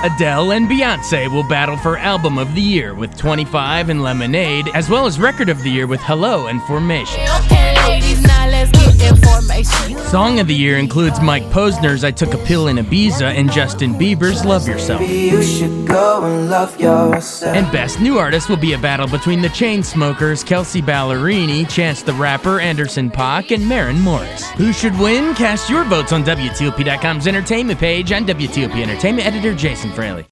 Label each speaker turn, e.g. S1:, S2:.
S1: Adele and Beyoncé will battle for Album of the Year with 25 and Lemonade, as well as Record of the Year with Hello and Formation.
S2: Okay, ladies, now let's get information.
S1: Song of the Year includes Mike Posner's I Took a Pill in Ibiza and Justin Bieber's Love Yourself.
S3: You should go and love yourself.
S1: And Best New Artist will be a battle between the Chainsmokers, Kelsey Ballerini, Chance the Rapper, Anderson .Paak, and Maren Morris. Who should win? Cast your votes on WTOP.com's entertainment page. I'm WTOP Entertainment Editor Jason Fraley.